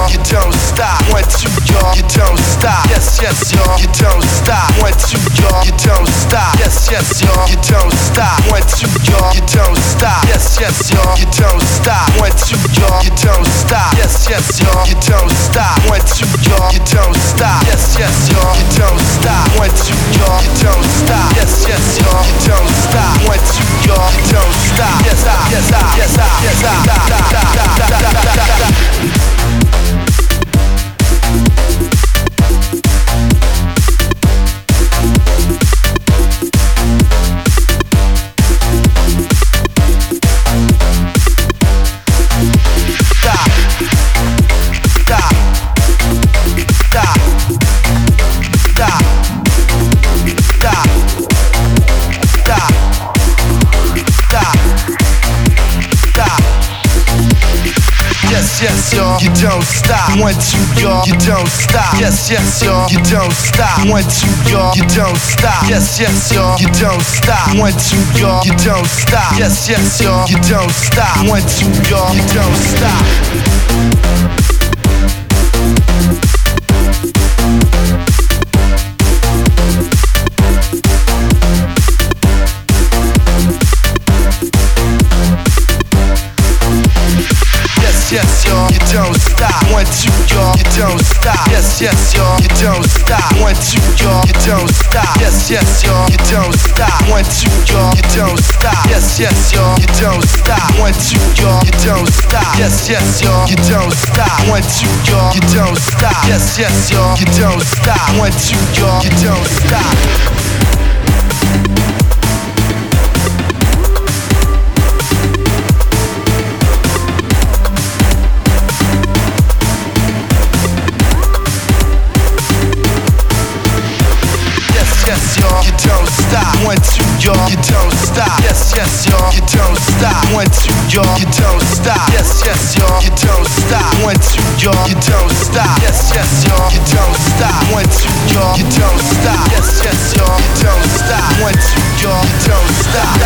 y'all, you don't stop. 1, 2, y'all, you don't stop. Yes, yes, y'all, you don't stop. 1, 2, y'all, you don't stop. Yes, yes, y'all, you don't stop. 1, 2, y'all, you don't stop. Yes, yes, y'all, you don't stop. 1, 2, y'all, you don't stop. Yes, yes, y'all, you don't stop. 1, 2, y'all, you don't stop. Yes, yes, y'all, you don't stop. 1, 2, y'all, you don't stop. Yes, yes, y'all, you don't stop. 1, 2, y'all, you don't stop. Yes, I, yes, I, yes, I, yes, I. Yes, y'all, you don't stop. 1, 2, y'all, you don't stop. Yes, yes, y'all, you don't stop. 1, 2, y'all, you don't stop. Yes, yes, y'all, you don't stop. 1, 2, y'all, you don't stop. Yes, yes, y'all, you don't stop. 1, 2, y'all, you don't stop. Yes, y'all, you don't stop. 1, 2, y'all, you don't stop. Yes, yes, y'all, you don't stop. 1, 2, y'all, you don't stop. Yes, yes, y'all, you don't stop. 1, 2, y'all, you don't stop. Yes, yes, y'all, you don't stop. 1, 2, y'all, you don't stop. Yes, yes, y'all, you don't stop. 1, 2, y'all, you don't stop. Yes, yes, y'all, you don't stop. 1, 2, y'all, you don't stop. Yes, y'all, you don't stop. 1, 2, y'all, you don't stop. Yes, yes, y'all, you don't stop. 1, 2, y'all, you don't stop. Yes, yes, y'all, you don't stop. 1, 2, y'all, you don't stop. Yes, yes, y'all, you don't stop. 1, 2, y'all, you don't stop. Yes, yes, y'all, you don't stop. 1, 2, y'all, you don't stop.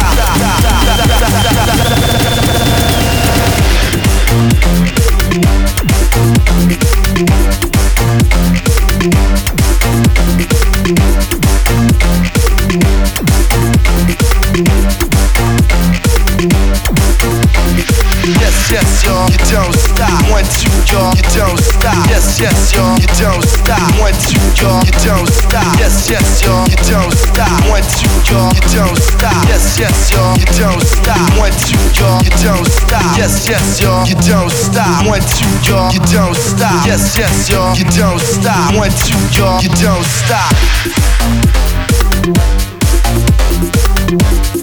Yes, yes, y'all, you don't stop. 1, 2, y'all, you don't stop. Yes, yes, y'all, you don't stop. 1, 2, y'all, you don't stop. Yes, yes, y'all, you don't stop. 1, 2, y'all, you don't stop. Yes, yes, y'all, you don't stop. 1, 2, y'all, you don't stop. Yes, yes, y'all, you don't stop. 1, 2, y'all, you don't stop. Yes, yes, y'all, you don't stop. 1, 2, y'all, you don't stop.